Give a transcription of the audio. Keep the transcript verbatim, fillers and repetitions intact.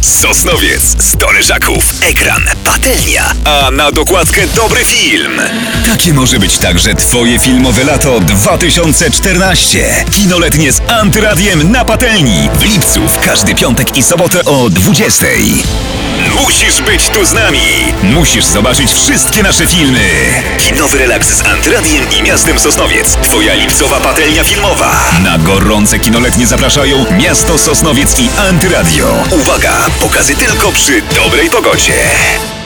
Sosnowiec, sto leżaków, ekran, patelnia, a na dokładkę dobry film. Takie może być także twoje filmowe lato dwa tysiące czternaście. Kinoletnie z Antyradiem na patelni. W lipcu w każdy piątek i sobotę o dwudziestej. Musisz być tu z nami. Musisz zobaczyć wszystkie nasze filmy. Kinowy relaks z Antyradiem i miastem Sosnowiec. Twoja lipcowa patelnia filmowa. Na gorące kinoletnie zapraszają Miasto Sosnowiec i Antyradio. Uwaga! Pokazy tylko przy dobrej pogodzie.